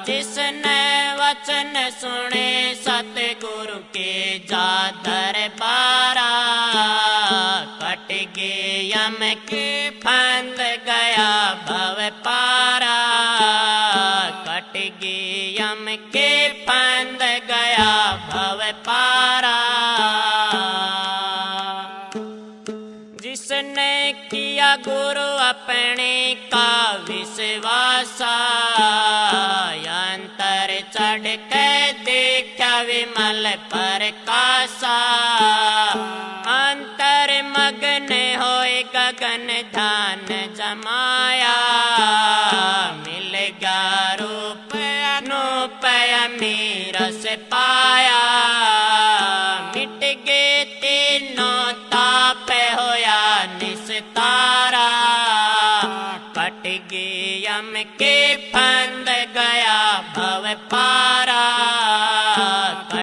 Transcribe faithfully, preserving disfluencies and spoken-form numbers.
जिसने वचन सुने सतगुरु के जा दरबारा, कट गए यम के फंद गया भव पारा, कट गए यम के फंद गया भव पारा। जिसने किया गुरु अपने का विश्वासा, अंतर चढ़ के देखा विमल प्रकाशा, अंतर मगन होए गगन ध्यान जमाया, मिल गया रूप अनूप अमीर से पाया, मिट गए तीनों ताप होया निस्तारा, कट गए यम के फंद गया भव पार।